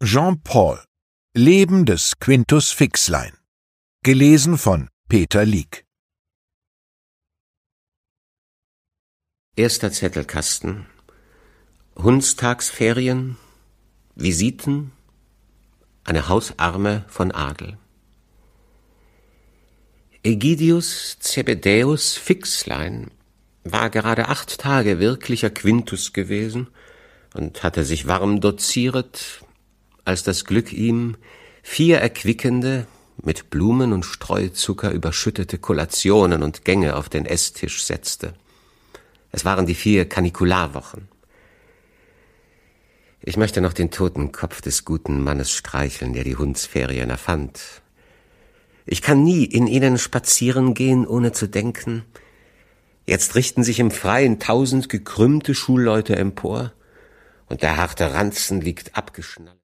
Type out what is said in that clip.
Jean-Paul. Leben des Quintus Fixlein. Gelesen von Peter Lieck. Erster Zettelkasten. Hundstagsferien, Visiten, eine Hausarme von Adel. Ägidius Zebedäus Fixlein war gerade 8 Tage wirklicher Quintus gewesen und hatte sich warm dozieret, als das Glück ihm 4 erquickende, mit Blumen und Streuzucker überschüttete Kollationen und Gänge auf den Esstisch setzte. Es waren die 4 Kanikularwochen. Ich möchte noch den toten Kopf des guten Mannes streicheln, der die Hundsferien erfand. Ich kann nie in ihnen spazieren gehen, ohne zu denken, jetzt richten sich im Freien 1000 gekrümmte Schulleute empor, und der harte Ranzen liegt abgeschnallt.